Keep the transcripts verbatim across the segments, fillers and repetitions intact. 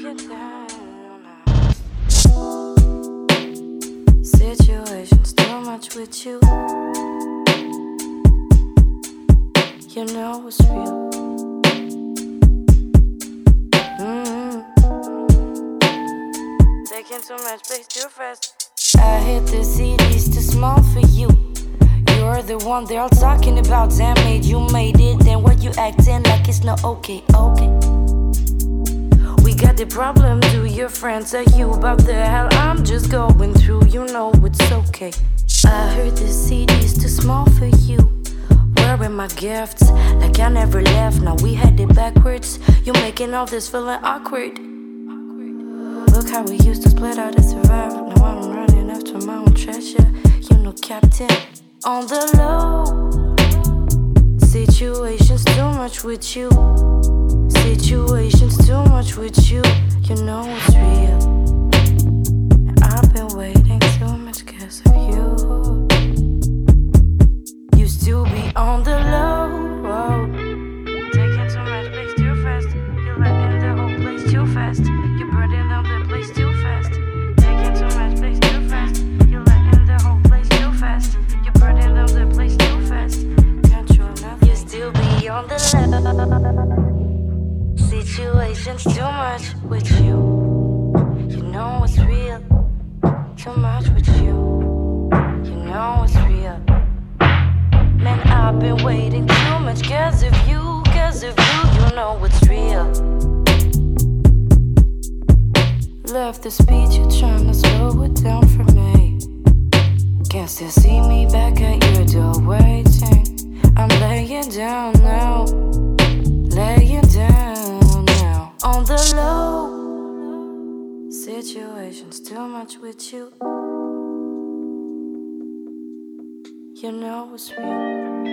you down now. Situations too much with you. You know it's real. Mm-hmm. Taking too much space too fast. I hit the cities too small for you. You're the one they're all talking about. Damn it, you made it. Then what you acting like it's not okay, okay. We got the problem. Do your friends tell you about the hell I'm just going through? You know it's okay. I heard the C D's too small for you. Where are my gifts? Like I never left. Now we had it backwards. You making all this feeling awkward. Look how we used to split out and survive. Now I'm running after my own treasure. You know, Captain. On the low, situations too much with you. Situations too much with you. You know it's real. And I've been waiting too much cause of you. Used to be on the low, taking too much space too fast. You letting the whole place too fast. You burning down the place too fast. Taking too much space too fast. You letting the whole place too fast. Burning down the place too fast. Control nothing. You still be on the left. Situations too much with you. You know it's real. Too much with you. You know it's real. Man, I've been waiting too much cause of you. Cause of you, you know it's real. Left the speech, you're trying to slow it down for me. Can still see me back at your door waiting. I'm laying down now. Laying down now. On the low. Situations too much with you. You know it's real.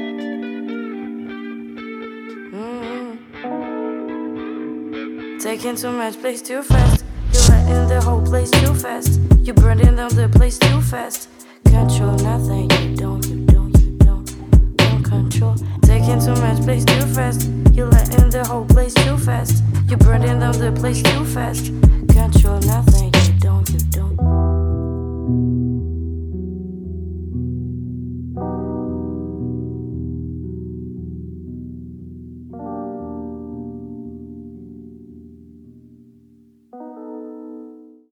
Mm-hmm. Taking too much space too fast. You letting the whole place too fast. You burning down the place too fast. Control nothing, you don't, you don't, you don't, don't control. Taking too much space too fast. You letting the whole place too fast. You burning down the place too fast. Control nothing, you don't, you don't.